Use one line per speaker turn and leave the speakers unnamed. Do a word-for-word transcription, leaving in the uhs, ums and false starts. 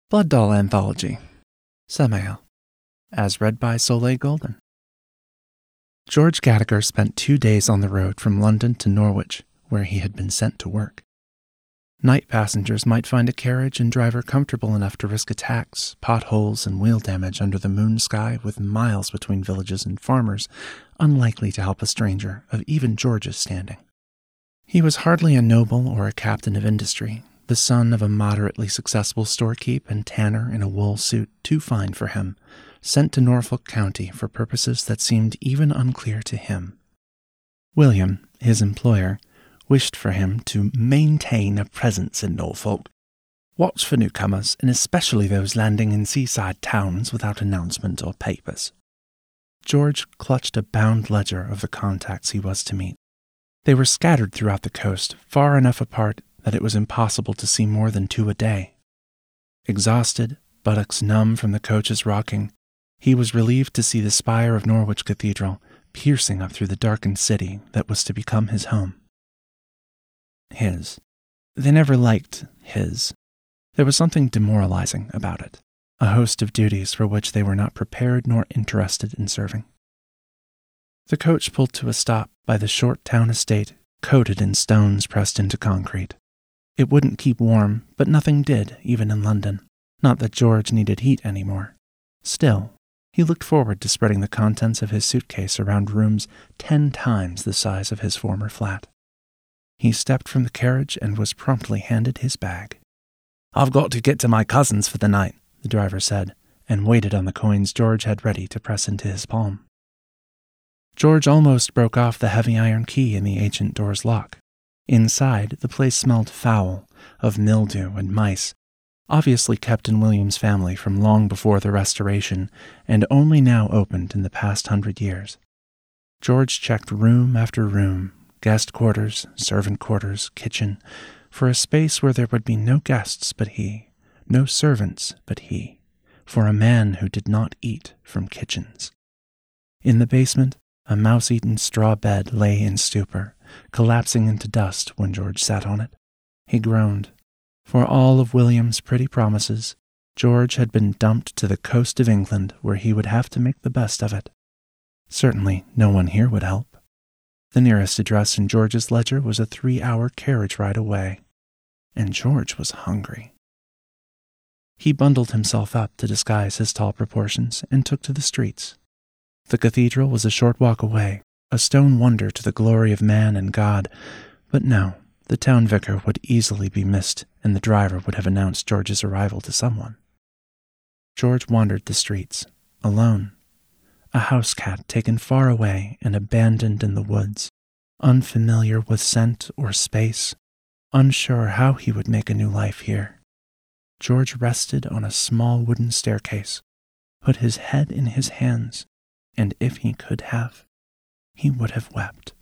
Blood Doll Anthology, Samael, as read by Soleil Golden. George Gallagher spent two days on the road from London to Norwich, where he had been sent to work. Night passengers might find a carriage and driver comfortable enough to risk attacks, potholes, and wheel damage under the moon sky with miles between villages and farmers, unlikely to help a stranger of even George's standing. He was hardly a noble or a captain of industry, the son of a moderately successful storekeep and tanner in a wool suit too fine for him, sent to Norfolk County for purposes that seemed even unclear to him. William, his employer, wished for him to maintain a presence in Norfolk, watch for newcomers, and especially those landing in seaside towns without announcement or papers. George clutched a bound ledger of the contacts he was to meet. They were scattered throughout the coast, far enough apart that it was impossible to see more than two a day. Exhausted, buttocks numb from the coach's rocking, he was relieved to see the spire of Norwich Cathedral piercing up through the darkened city that was to become his home. His. They never liked his. There was something demoralizing about it, a host of duties for which they were not prepared nor interested in serving. The coach pulled to a stop by the short town estate coated in stones pressed into concrete. It wouldn't keep warm, but nothing did, even in London. Not that George needed heat anymore. Still, he looked forward to spreading the contents of his suitcase around rooms ten times the size of his former flat. He stepped from the carriage and was promptly handed his bag. "I've got to get to my cousin's for the night," the driver said, and waited on the coins George had ready to press into his palm. George almost broke off the heavy iron key in the ancient door's lock. Inside, the place smelled foul, of mildew and mice, obviously kept in William's family from long before the Restoration, and only now opened in the past hundred years. George checked room after room, guest quarters, servant quarters, kitchen, for a space where there would be no guests but he, no servants but he, for a man who did not eat from kitchens. In the basement, a mouse-eaten straw bed lay in stupor, collapsing into dust when George sat on it. He groaned. For all of William's pretty promises, George had been dumped to the coast of England where he would have to make the best of it. Certainly no one here would help. The nearest address in George's ledger was a three-hour carriage ride away, and George was hungry. He bundled himself up to disguise his tall proportions and took to the streets. The cathedral was a short walk away, a stone wonder to the glory of man and God, but no, the town vicar would easily be missed, and the driver would have announced George's arrival to someone. George wandered the streets, alone, a house cat taken far away and abandoned in the woods, unfamiliar with scent or space, unsure how he would make a new life here. George rested on a small wooden staircase, put his head in his hands, and if he could have, he would have wept.